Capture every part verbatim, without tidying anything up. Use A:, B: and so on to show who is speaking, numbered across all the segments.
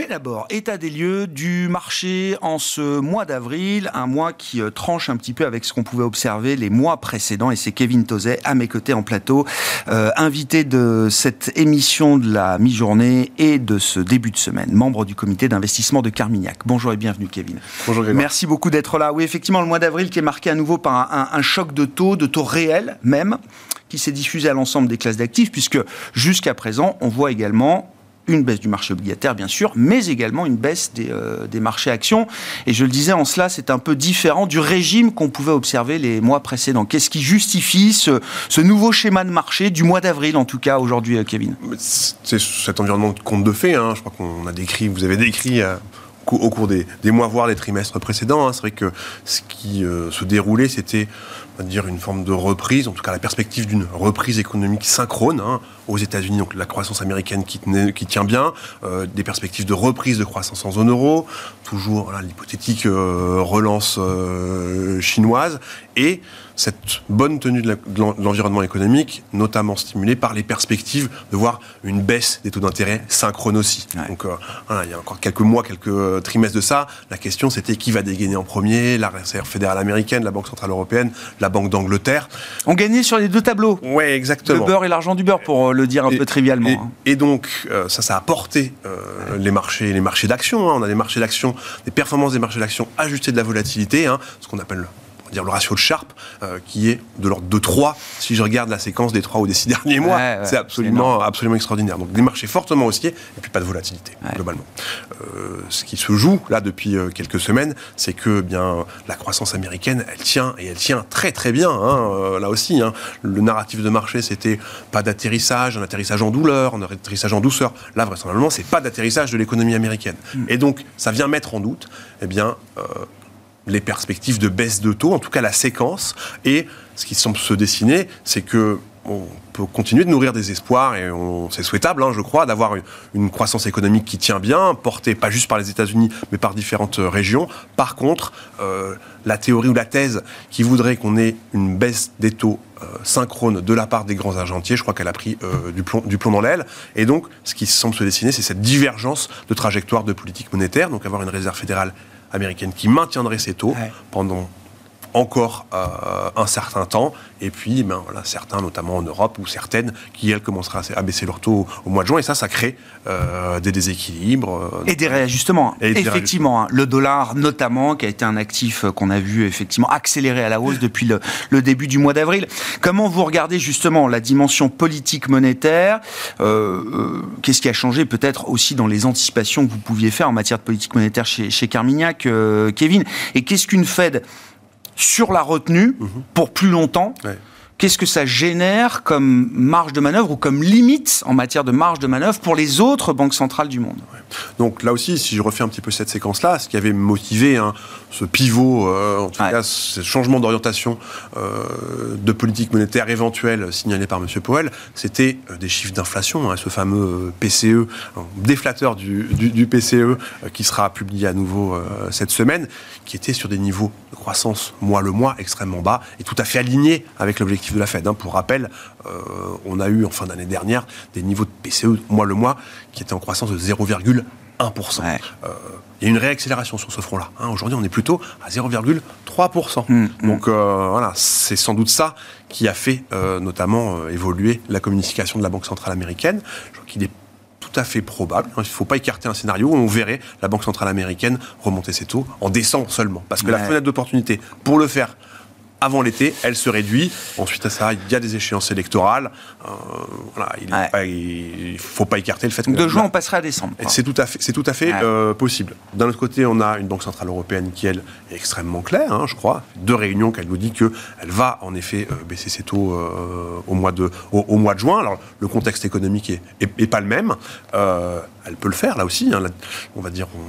A: d'abord, état des lieux du marché en ce mois d'avril, un mois qui euh, tranche un petit peu avec ce qu'on pouvait observer les mois précédents, et c'est Kevin Tauzet à mes côtés en plateau, euh, invité de cette émission de la mi-journée et de ce début de semaine, membre du comité d'investissement de Carmignac. Bonjour et bienvenue Kevin.
B: Bonjour Grégoire.
A: Merci beaucoup d'être là. Oui, effectivement, le mois d'avril qui est marqué à nouveau par un, un, un choc de taux, de taux réels même, qui s'est diffusé à l'ensemble des classes d'actifs, puisque jusqu'à présent, on voit également une baisse du marché obligataire, bien sûr, mais également une baisse des, euh, des marchés actions. Et je le disais, en cela, c'est un peu différent du régime qu'on pouvait observer les mois précédents. Qu'est-ce qui justifie ce, ce nouveau schéma de marché du mois d'avril, en tout cas, aujourd'hui, Kevin ?
B: C'est cet environnement de conte de fées. Hein. Je crois qu'on a décrit, vous avez décrit euh, au cours des, des mois, voire des trimestres précédents. Hein. C'est vrai que ce qui euh, se déroulait, c'était, on va dire, une forme de reprise, en tout cas la perspective d'une reprise économique synchrone, hein, aux États-Unis, donc la croissance américaine qui, tenait, qui tient bien, euh, des perspectives de reprise de croissance en zone euro, toujours voilà, l'hypothétique euh, relance euh, chinoise, et cette bonne tenue de, la, de l'environnement économique, notamment stimulée par les perspectives de voir une baisse des taux d'intérêt synchrone aussi. Ouais. Donc euh, voilà, il y a encore quelques mois, quelques trimestres de ça, la question c'était qui va dégainer en premier, la Réserve fédérale américaine, la Banque centrale européenne, la Banque d'Angleterre.
A: On gagnait sur les deux tableaux.
B: Ouais, exactement.
A: Le beurre et l'argent du beurre, pour le dire un
B: et,
A: peu trivialement.
B: Et,
A: hein.
B: et donc, euh, ça, ça a porté euh, les marchés, les marchés d'actions. Hein. On a des marchés d'actions, des performances des marchés d'actions ajustées de la volatilité, hein, ce qu'on appelle dire le ratio de Sharpe, euh, qui est de l'ordre de trois, si je regarde la séquence des trois ou des six derniers mois, ouais, ouais, c'est absolument, c'est absolument extraordinaire. Donc des marchés fortement haussiers, et puis pas de volatilité, ouais. globalement. Euh, ce qui se joue, là, depuis euh, quelques semaines, c'est que, bien, la croissance américaine, elle tient, et elle tient très très bien, hein, euh, là aussi. Hein. Le narratif de marché, c'était pas d'atterrissage, un atterrissage en douleur, un atterrissage en douceur. Là, vraisemblablement, c'est pas d'atterrissage de l'économie américaine. Mm. Et donc, ça vient mettre en doute, eh bien, euh, les perspectives de baisse de taux, en tout cas la séquence, et ce qui semble se dessiner, c'est que on peut continuer de nourrir des espoirs, et on, c'est souhaitable, hein, je crois, d'avoir une, une croissance économique qui tient bien, portée pas juste par les États-Unis, mais par différentes euh, régions. Par contre, euh, la théorie ou la thèse qui voudrait qu'on ait une baisse des taux euh, synchrone de la part des grands argentiers, je crois qu'elle a pris euh, du, plomb, du plomb dans l'aile. Et donc, ce qui semble se dessiner, c'est cette divergence de trajectoire de politique monétaire, donc avoir une réserve fédérale américaine qui maintiendrait ses taux ouais. pendant encore euh, un certain temps, et puis ben, voilà, certains, notamment en Europe, ou certaines qui, elles, commenceraient à baisser leurs taux au, au mois de juin, et ça, ça crée euh, des déséquilibres. Euh,
A: et des réajustements. Et des effectivement, réajustements. Hein, le dollar, notamment, qui a été un actif qu'on a vu effectivement accélérer à la hausse depuis le, le début du mois d'avril. Comment vous regardez justement la dimension politique monétaire euh, euh, Qu'est-ce qui a changé peut-être aussi dans les anticipations que vous pouviez faire en matière de politique monétaire chez, chez Carmignac, euh, Kevin ? Et qu'est-ce qu'une Fed sur la retenue, mmh. pour plus longtemps, ouais. qu'est-ce que ça génère comme marge de manœuvre ou comme limite en matière de marge de manœuvre pour les autres banques centrales du monde ?
B: Ouais. Donc là aussi, si je refais un petit peu cette séquence-là, ce qui avait motivé hein, ce pivot, euh, en tout ouais. cas ce changement d'orientation euh, de politique monétaire éventuelle signalé par M. Powell, c'était euh, des chiffres d'inflation, hein, ce fameux P C E, hein, déflateur du, du, du P C E euh, qui sera publié à nouveau euh, cette semaine, qui était sur des niveaux de croissance mois le mois extrêmement bas et tout à fait alignés avec l'objectif de la Fed. Hein. Pour rappel, euh, on a eu en fin d'année dernière des niveaux de P C E mois le mois qui étaient en croissance de zéro virgule un pour cent. Ouais. Euh, il y a une réaccélération sur ce front-là. Hein. Aujourd'hui, on est plutôt à zéro virgule trois pour cent. Mmh, Donc euh, voilà, c'est sans doute ça qui a fait euh, notamment euh, évoluer la communication de la Banque centrale américaine. Je crois qu'il est tout à fait probable, il ne faut pas écarter un scénario où on verrait la Banque centrale américaine remonter ses taux en décembre seulement. Parce que ouais. la fenêtre d'opportunité pour le faire avant l'été, elle se réduit. Ensuite à ça, il y a des échéances électorales. Euh, voilà, il ne ouais. faut pas écarter le fait que...
A: De juin, on passerait à décembre.
B: C'est tout à fait, c'est tout à fait ouais. euh, possible. D'un autre côté, on a une Banque centrale européenne qui, elle, est extrêmement claire, hein, je crois. Deux réunions qu'elle nous dit qu'elle va, en effet, euh, baisser ses taux euh, au, mois de, au, au mois de juin. Alors, le contexte économique est, est, est pas le même. Euh, elle peut le faire, là aussi. Hein, là, on va dire... On,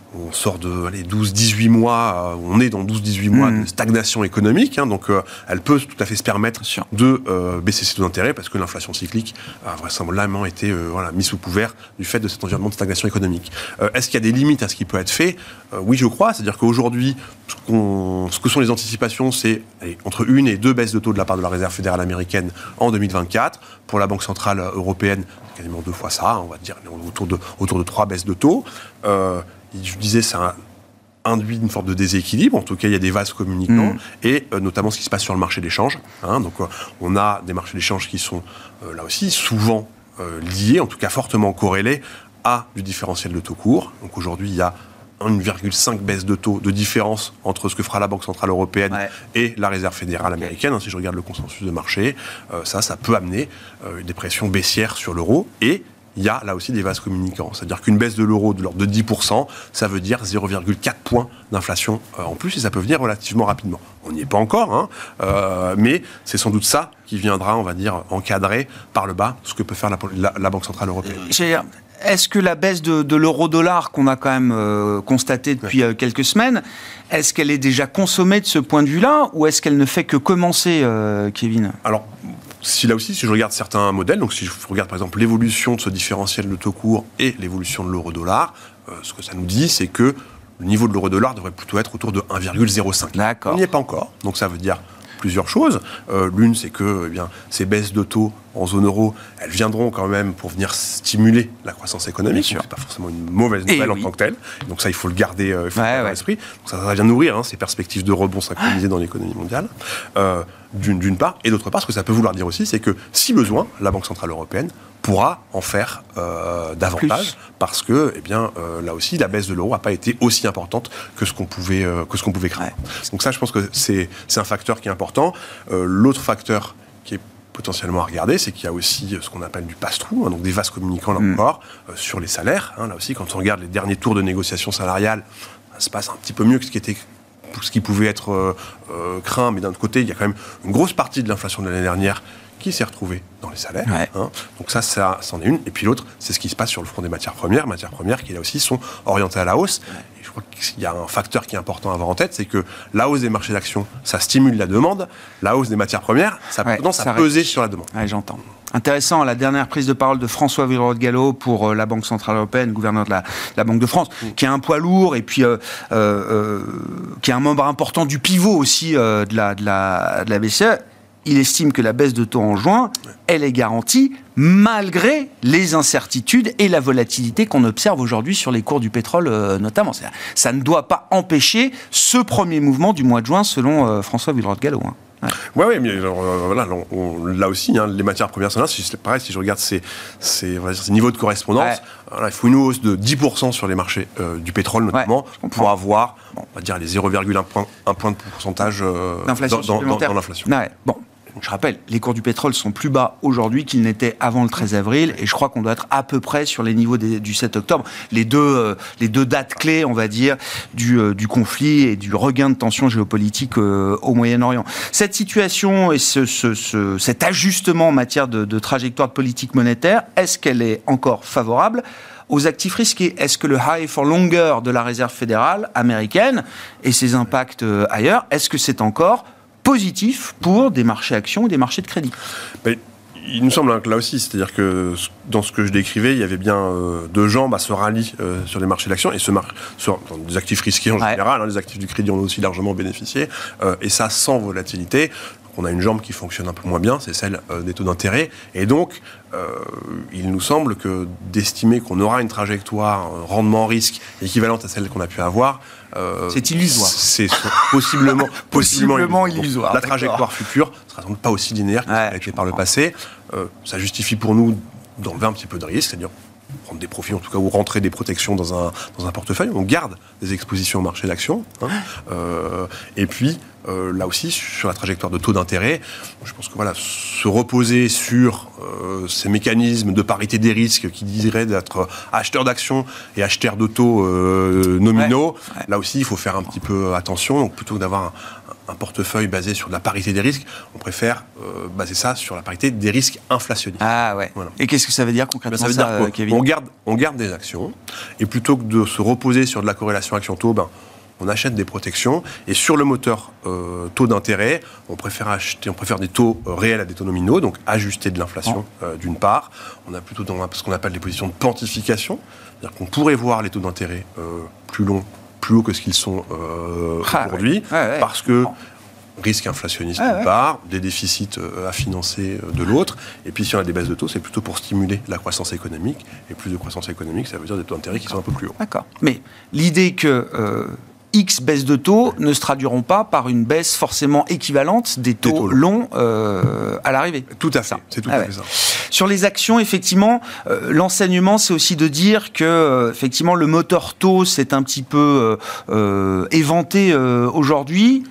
B: on sort de allez, douze à dix-huit mois, euh, on est dans douze à dix-huit mois mmh. de stagnation économique, hein, donc euh, elle peut tout à fait se permettre de euh, baisser ses taux d'intérêt parce que l'inflation cyclique a vraisemblablement été euh, voilà, mise sous couvert du fait de cet environnement de stagnation économique. Euh, est-ce qu'il y a des limites à ce qui peut être fait ? euh, Oui, je crois, c'est-à-dire qu'aujourd'hui, ce, qu'on, ce que sont les anticipations, c'est allez, entre une et deux baisses de taux de la part de la Réserve fédérale américaine en deux mille vingt-quatre. Pour la Banque centrale européenne, quasiment deux fois ça, on va dire autour de, autour de trois baisses de taux. Euh, Je disais, ça induit une forme de déséquilibre. En tout cas, il y a des vases communicants, mmh. et euh, notamment ce qui se passe sur le marché d'échange. Hein, donc, euh, on a des marchés d'échange qui sont, euh, là aussi, souvent euh, liés, en tout cas fortement corrélés, à du différentiel de taux court. Donc, aujourd'hui, il y a un virgule cinq baisse de taux de différence entre ce que fera la Banque centrale européenne ouais. et la Réserve fédérale américaine. Hein, si je regarde le consensus de marché, euh, ça, ça peut amener euh, des pressions baissières sur l'euro, et il y a là aussi des vases communicants. C'est-à-dire qu'une baisse de l'euro de l'ordre de dix pour cent, ça veut dire zéro virgule quatre points d'inflation euh, en plus, et ça peut venir relativement rapidement. On n'y est pas encore, hein, euh, mais c'est sans doute ça qui viendra, on va dire, encadrer par le bas ce que peut faire la, la, la Banque centrale européenne.
A: Est-ce que la baisse de, de l'euro-dollar qu'on a quand même euh, constatée depuis ouais. euh, quelques semaines, est-ce qu'elle est déjà consommée de ce point de vue-là, ou est-ce qu'elle ne fait que commencer, euh, Kevin ?
B: Alors, si là aussi, si je regarde certains modèles, donc si je regarde par exemple l'évolution de ce différentiel de taux court et l'évolution de l'euro-dollar, euh, ce que ça nous dit, c'est que le niveau de l'euro-dollar devrait plutôt être autour de un virgule zéro cinq.
A: D'accord.
B: On n'y est pas encore, donc ça veut dire plusieurs choses. Euh, l'une, c'est que eh bien, ces baisses de taux en zone euro, elles viendront quand même pour venir stimuler la croissance économique. Ce n'est pas forcément une mauvaise nouvelle en oui. tant que telle. Donc ça, il faut le garder, euh, il faut ouais, le garder ouais. à l'esprit. Donc ça, ça vient nourrir hein, ces perspectives de rebond synchronisées dans l'économie mondiale, euh, d'une, d'une part. Et d'autre part, ce que ça peut vouloir dire aussi, c'est que si besoin, la Banque centrale européenne pourra en faire euh, davantage, plus. Parce que, eh bien, euh, là aussi, la baisse de l'euro n'a pas été aussi importante que ce qu'on pouvait, euh, que ce qu'on pouvait craindre. Ouais. Donc ça, je pense que c'est, c'est un facteur qui est important. Euh, l'autre facteur qui est potentiellement à regarder, c'est qu'il y a aussi ce qu'on appelle du pass-through, hein, donc des vases communicants là mmh. encore, euh, sur les salaires. Hein, là aussi, quand on regarde les derniers tours de négociation salariale, ça se passe un petit peu mieux que ce qui était ce qui pouvait être euh, euh, craint, mais d'un autre côté, il y a quand même une grosse partie de l'inflation de l'année dernière qui s'est retrouvée dans les salaires. Ouais. Hein. Donc ça, ça, c'en est une. Et puis l'autre, c'est ce qui se passe sur le front des matières premières. Matières premières qui, là aussi, sont orientées à la hausse. Ouais. Et je crois qu'il y a un facteur qui est important à avoir en tête, c'est que la hausse des marchés d'actions, ça stimule la demande. La hausse des matières premières, ça a ouais, tendance à peser sur la demande.
A: Ouais, j'entends. Intéressant, la dernière prise de parole de François Villeroy-de-Galhau pour euh, la Banque Centrale Européenne, gouverneur de la, de la Banque de France, mmh. qui a un poids lourd et puis euh, euh, qui est un membre important du pivot aussi euh, de, la, de, la, de la B C E. Il estime que la baisse de taux en juin, elle est garantie malgré les incertitudes et la volatilité qu'on observe aujourd'hui sur les cours du pétrole euh, notamment. C'est-à-dire, ça ne doit pas empêcher ce premier mouvement du mois de juin selon euh, François Villeroy-de-Galhau. Hein.
B: Ouais, ouais, mais alors, euh, voilà, on, on, là aussi, hein, les matières premières sont là. C'est pareil, si je regarde ces, ces, on va dire, ces niveaux de correspondance, ouais. voilà, il faut une hausse de dix pour cent sur les marchés euh, du pétrole notamment, ouais, pour avoir, on va dire, les zéro virgule un point, un point de pourcentage euh,
A: d'inflation
B: dans, dans, dans l'inflation.
A: Ouais, bon. Je rappelle, les cours du pétrole sont plus bas aujourd'hui qu'ils n'étaient avant le treize avril, et je crois qu'on doit être à peu près sur les niveaux des, du sept octobre. Les deux, euh, les deux dates clés, on va dire, du, euh, du conflit et du regain de tension géopolitique euh, au Moyen-Orient. Cette situation et ce, ce, ce, cet ajustement en matière de, de trajectoire de politique monétaire, est-ce qu'elle est encore favorable aux actifs risqués? Est-ce que le high for longer de la Réserve fédérale américaine et ses impacts euh, ailleurs, est-ce que c'est encore positif pour des marchés actions ou des marchés de crédit?
B: Mais il nous semble hein, que là aussi, c'est-à-dire que dans ce que je décrivais, il y avait bien euh, deux jambes à ce rallye euh, sur les marchés d'actions et ce mar- sur dans des actifs risqués en ouais. général. Hein, les actifs du crédit en ont aussi largement bénéficié euh, et ça sans volatilité. On a une jambe qui fonctionne un peu moins bien, c'est celle euh, des taux d'intérêt. Et donc, euh, il nous semble que d'estimer qu'on aura une trajectoire un rendement-risque équivalente à celle qu'on a pu avoir,
A: euh, c'est illusoire.
B: C'est possiblement, possiblement,
A: possiblement illusoire.
B: La trajectoire future ne sera donc pas aussi linéaire que ouais, ça a été par le passé. Euh, ça justifie pour nous d'enlever un petit peu de risque, c'est-à-dire prendre des profits, en tout cas, ou rentrer des protections dans un, dans un portefeuille. On garde des expositions au marché d'actions. Hein, euh, et puis, euh, là aussi, sur la trajectoire de taux d'intérêt, je pense que voilà, se reposer sur euh, ces mécanismes de parité des risques qui diraient d'être acheteur d'actions et acheteur de taux euh, nominaux, ouais, ouais. là aussi, il faut faire un petit peu attention. Donc, plutôt que d'avoir un, un portefeuille basé sur de la parité des risques, on préfère euh, baser ça sur la parité des risques inflationnistes.
A: Ah ouais. Voilà. Et qu'est-ce que ça veut dire concrètement, ben, ça veut ça, dire
B: euh,
A: Kevin ?
B: on garde, on garde des actions, et plutôt que de se reposer sur de la corrélation action-taux, ben, on achète des protections, et sur le moteur euh, taux d'intérêt, on préfère acheter, on préfère des taux euh, réels à des taux nominaux, donc ajustés de l'inflation oh. euh, d'une part. On a plutôt dans ce qu'on appelle des positions de quantification, c'est-à-dire qu'on pourrait voir les taux d'intérêt euh, plus longs, plus hauts que ce qu'ils sont euh, ah, aujourd'hui, ouais. Ouais, ouais. parce que oh. risque inflationniste ah, d'une ouais. part, des déficits euh, à financer euh, de l'autre, et puis si on a des baisses de taux, c'est plutôt pour stimuler la croissance économique, et plus de croissance économique, ça veut dire des taux d'intérêt qui sont un peu plus hauts.
A: D'accord. Mais l'idée que euh, X baisses de taux ne se traduiront pas par une baisse forcément équivalente des taux, des taux longs euh, à l'arrivée.
B: Tout à fait, c'est tout ah, à fait ouais. ça.
A: Sur les actions, effectivement, euh, l'enseignement, c'est aussi de dire que euh, effectivement, le moteur taux s'est un petit peu euh, éventé euh, aujourd'hui.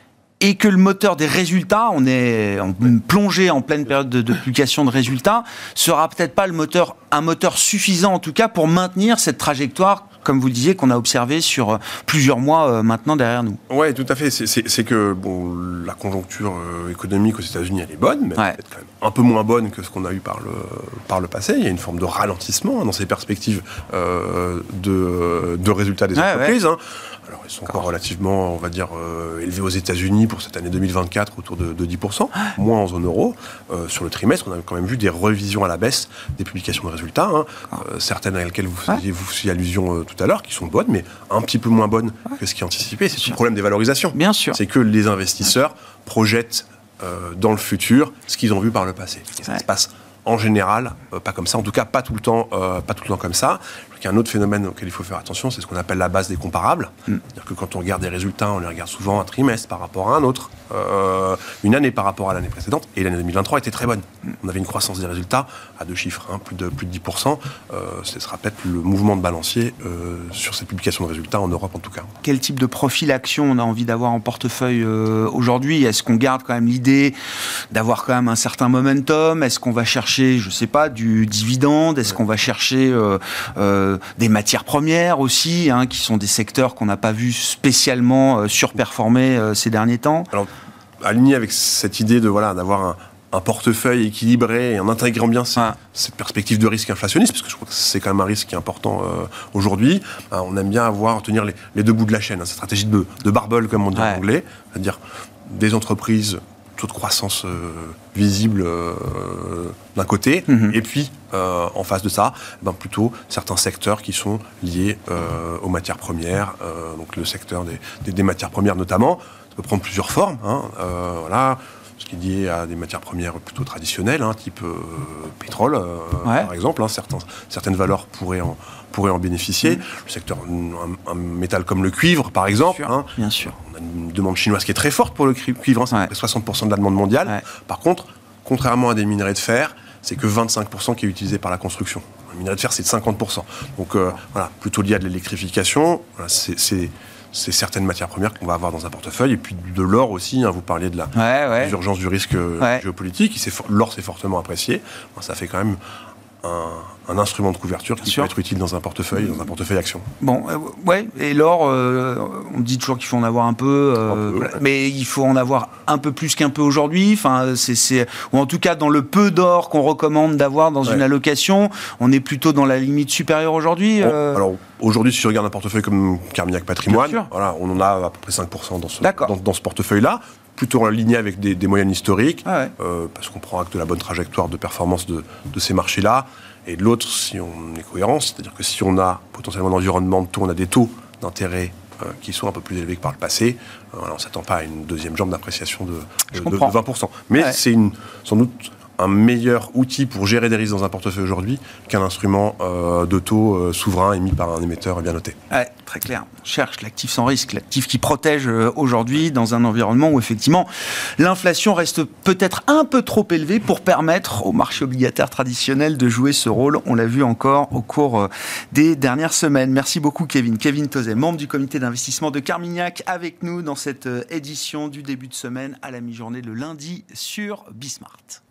A: Et que le moteur des résultats, on est en plongé en pleine période de, de publication de résultats, sera peut-être pas le moteur, un moteur suffisant en tout cas pour maintenir cette trajectoire, comme vous le disiez, qu'on a observée sur plusieurs mois euh, maintenant derrière nous.
B: Oui, tout à fait. C'est, c'est, c'est que bon, la conjoncture euh, économique aux États-Unis, elle est bonne, mais ouais. elle est peut-être quand même un peu moins bonne que ce qu'on a eu par le, par le passé. Il y a une forme de ralentissement hein, dans ces perspectives euh, de, de résultats des ouais, entreprises. Ouais. Hein. Alors, ils sont encore relativement, on va dire, euh, élevés aux États-Unis pour cette année deux mille vingt-quatre, autour de, de dix pour cent, moins en zone euro. Euh, sur le trimestre, on a quand même vu des revisions à la baisse des publications de résultats, hein, euh, certaines à lesquelles vous faisiez, vous faisiez allusion euh, tout à l'heure, qui sont bonnes, mais un petit peu moins bonnes que ce qui est anticipé. C'est tout le problème des valorisations.
A: Bien sûr.
B: C'est que les investisseurs projettent euh, dans le futur ce qu'ils ont vu par le passé. Et ça ouais. se passe en général, euh, pas comme ça, en tout cas pas tout le temps, euh, pas tout le temps comme ça. Il y a un autre phénomène auquel il faut faire attention, c'est ce qu'on appelle la base des comparables. Mm. C'est-à-dire que quand on regarde des résultats, on les regarde souvent un trimestre par rapport à un autre, euh, une année par rapport à l'année précédente, et l'année deux mille vingt-trois était très bonne. Mm. On avait une croissance des résultats à deux chiffres, hein, plus, de, plus de dix pour cent. Euh, ce sera peut-être le mouvement de balancier euh, sur cette publication de résultats en Europe en tout cas.
A: Quel type de profil action on a envie d'avoir en portefeuille euh, aujourd'hui ? Est-ce qu'on garde quand même l'idée d'avoir quand même un certain momentum ? Est-ce qu'on va chercher, je ne sais pas, du dividende ? Est-ce ouais. qu'on va chercher euh, euh, des matières premières aussi, hein, qui sont des secteurs qu'on n'a pas vu spécialement euh, surperformer euh, ces derniers temps.
B: Alors, aligné avec cette idée de voilà d'avoir un, un portefeuille équilibré et en intégrant bien cette, ah. cette perspective de risque inflationniste, parce que je crois que c'est quand même un risque qui est important euh, aujourd'hui. Euh, on aime bien avoir tenir les, les deux bouts de la chaîne, hein, cette stratégie de, de barbell comme on dit ouais. en anglais, c'est-à-dire des entreprises taux de croissance euh, visible euh, d'un côté, mmh. et puis euh, en face de ça, ben plutôt certains secteurs qui sont liés euh, aux matières premières, euh, donc le secteur des, des, des matières premières notamment. Ça peut prendre plusieurs formes, hein, euh, voilà, ce qui est lié à des matières premières plutôt traditionnelles, hein, type euh, pétrole, euh, ouais. par exemple. Hein, certains, certaines valeurs pourraient en, pourraient en bénéficier. Mmh. Le secteur, un, un métal comme le cuivre, par exemple.
A: Bien sûr.
B: Hein,
A: Bien sûr.
B: On a une demande chinoise qui est très forte pour le cuivre, hein, c'est ouais. soixante pour cent de la demande mondiale. Ouais. Par contre, contrairement à des minerais de fer, c'est que vingt-cinq pour cent qui est utilisé par la construction. Le minerai de fer, c'est de cinquante pour cent. Donc, euh, voilà, plutôt lié à de l'électrification. Voilà, c'est... c'est c'est certaines matières premières qu'on va avoir dans un portefeuille, et puis de l'or aussi, hein, vous parliez de la
A: ouais, ouais.
B: des urgences du risque ouais. géopolitique, c'est, l'or c'est fortement apprécié, bon, ça fait quand même un, un instrument de couverture qui Bien peut sûr. être utile dans un portefeuille, dans un portefeuille action.
A: Bon, euh, ouais, et l'or, euh, on dit toujours qu'il faut en avoir un peu, euh, un peu ouais. mais il faut en avoir un peu plus qu'un peu aujourd'hui, enfin, c'est, c'est, ou en tout cas dans le peu d'or qu'on recommande d'avoir dans ouais. une allocation, on est plutôt dans la limite supérieure aujourd'hui. Euh...
B: Alors, aujourd'hui, si je regarde un portefeuille comme Carmignac Patrimoine, voilà, on en a à peu près cinq pour cent dans ce, dans, dans ce portefeuille-là, plutôt aligné avec des, des moyennes historiques, ah ouais. euh, parce qu'on prend acte de la bonne trajectoire de performance de, de ces marchés-là. Et de l'autre, si on est cohérent, c'est-à-dire que si on a potentiellement un environnement de taux, on a des taux d'intérêt euh, qui sont un peu plus élevés que par le passé, euh, voilà, on ne s'attend pas à une deuxième jambe d'appréciation de, de, de vingt pour cent. Mais ouais. c'est une, sans doute un meilleur outil pour gérer des risques dans un portefeuille aujourd'hui qu'un instrument euh, de taux euh, souverain émis par un émetteur bien noté.
A: Ouais, très clair. On cherche l'actif sans risque, l'actif qui protège euh, aujourd'hui dans un environnement où effectivement l'inflation reste peut-être un peu trop élevée pour permettre au marché obligataire traditionnel de jouer ce rôle. On l'a vu encore au cours euh, des dernières semaines. Merci beaucoup Kevin. Kevin Tauzet, membre du comité d'investissement de Carmignac, avec nous dans cette euh, édition du début de semaine à la mi-journée le lundi sur Bismart.